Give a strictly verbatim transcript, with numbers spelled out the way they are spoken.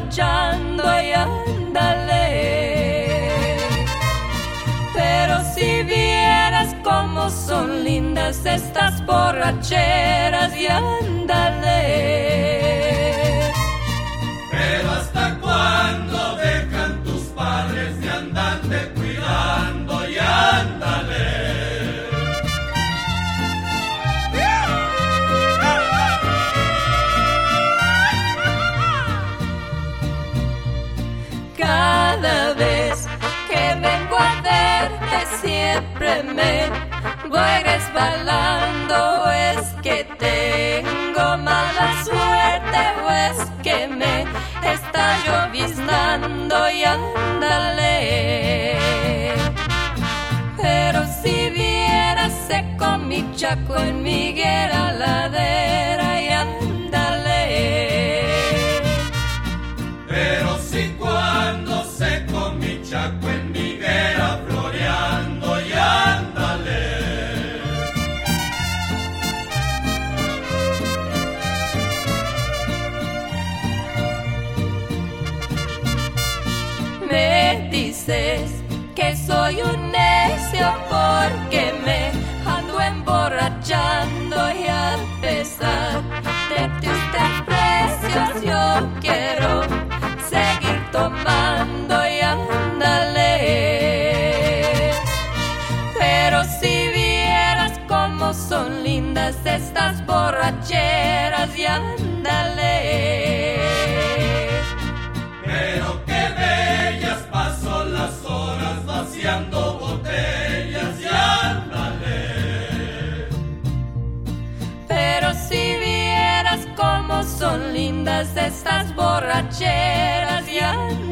emborrachando y ándale. Pero si vieras cómo son lindas estas borracheras y ándale. Pero ¿hasta cuándo dejan tus padres de andarte cuidando y ándale? Cada vez que vengo a verte siempre me voy resbalando. ¿O es que tengo mala suerte o es que me está lloviznando y ándale? Pero si vieras seco mi chaco en mi higuera ladera y ándale. Pero si cuando seco mi chaco en mi higuera floreando y ándale. Me dices que soy un necio porque me ando emborrachando y a pesar de tus desprecios yo quiero seguir tomando y ándale. Pero si vieras cómo son lindas estas borracheras y ándale. Pero qué bellas paso las horas vaciando botellas y ándale. Pero si vieras cómo son lindas estas borracheras y ándale.